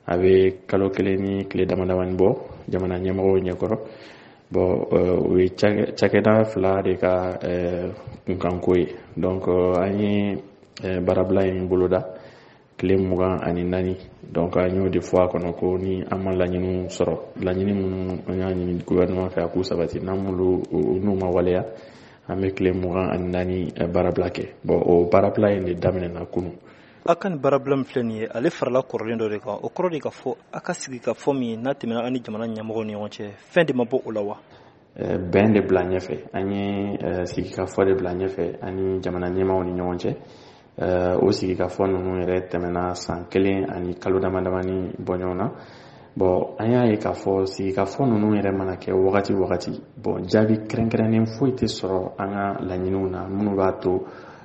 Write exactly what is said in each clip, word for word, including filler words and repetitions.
a bɛ kalo kelen ni tile damadamani bɔ jamana ɲɛmɔgɔw ɲɛkɔrɔ. Bon o ye cakɛda fila de ka kunkanko ye. Donc an ye baarabila in boloda tile mugan ani naani. Donc an y'o de fɔ a kɔnɔ ko ni an ma laɲiniw sɔrɔ, laɲini minnu an y'a ɲini gouvernement fɛ a k'u sabati, n'an m'olu n'u ma waleya an bɛ tile mugan ani naani baarabila kɛ. Bon o baarabila in de daminɛna kunun. A ka nin baarabila min filɛ nin ye ale farala kɔrɔlen dɔ de kan, o kɔrɔ de ka fɔ a ka sigi ka fɔ min n'a tɛmɛna an ni jamana ɲɛmɔgɔw ni ɲɔgɔn cɛ, fɛn de ma bɔ o la wa? Bɛn de bila ɲɛfɛ, an ye sigikafɔ de bila ɲɛfɛ ani jamana ɲɛmɔgɔw ni ɲɔgɔn cɛ. O sigikafɔ ninnu yɛrɛ tɛmɛna san kelen ani kalo damadamani bɔ ɲɔgɔn na. Bon an y'a ye k'a fɔ sigikafɔ ninnu yɛrɛ mana kɛ wagati wagati, bon jaabi kɛrɛnkɛrɛnnen foyi tɛ sɔrɔ an ka laɲiniw na minnu b'a to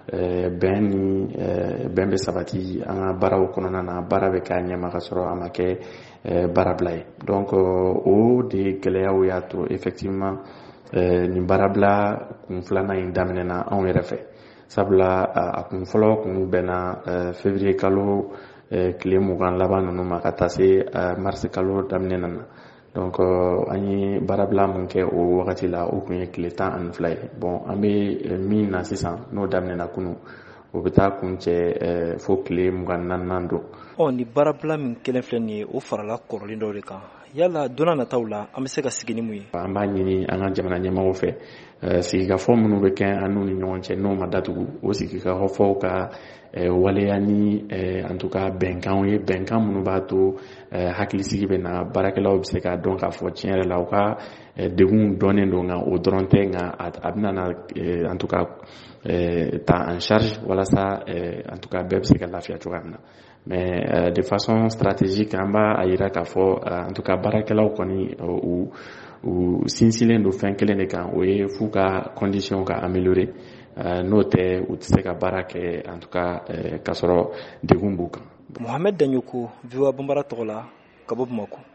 bɛn ni bɛn bɛ sabati an ka baaraw kɔnɔna na, baara bɛ k'a ɲɛma ka sɔrɔ a ma kɛ baarabila ye. Donc o de gɛlɛyaw y'a to effectivement nin baarabila kun filanan in daminɛna anw yɛrɛ fɛ. Sabula a kun fɔlɔ kun bɛnna février kalo tile mugan laban ninnu ma ka taa se mars kalo daminɛ na. Donc an ye baarabila mun kɛ o wagati la o kun ye tile tan ani fila ye. Bon an bɛ min na sisan n'o daminɛna kunun o bɛ taa kun cɛ fo tile mugan naaninan don. Ɔ ni baarabila min kelen filɛ nin ye o farala kɔrɔlen dɔ de kan, yala donna nataw la an bɛ se ka sigi ni mun ye? An b'a ɲini an ka jamana ɲɛmɔgɔw fɛ sigikafɔ minnu bɛ kɛ an n'u ni ɲɔgɔn cɛ n'o ma datugu, o sigikafɔw ka waleya ni en tout cas bɛnkanw ye, bɛnkan minnu b'a to hakilisigi bɛ na, baarakɛlaw bɛ se k'a dɔn k'a fɔ tiɲɛ yɛrɛ la u ka degun dɔnnen don nka o dɔrɔn tɛ, nka a bɛna en tout cas ta en charge walasa en tout cas bɛɛ bɛ se ka lafiya cogoya min na. Mais de façon stratégique an b'a yira k'a fɔ en tout cas baarakɛlaw kɔni u u sinsinnen don fɛn kelen de kan, o ye f'u ka condition ka améliorer, n'o tɛ u tɛ se ka baara kɛ en tout cas k'a sɔrɔ degun b'u kan. Mohamed Daɲoko, V O A Banbara tɔgɔ la, ka bɔ Bamakɔ.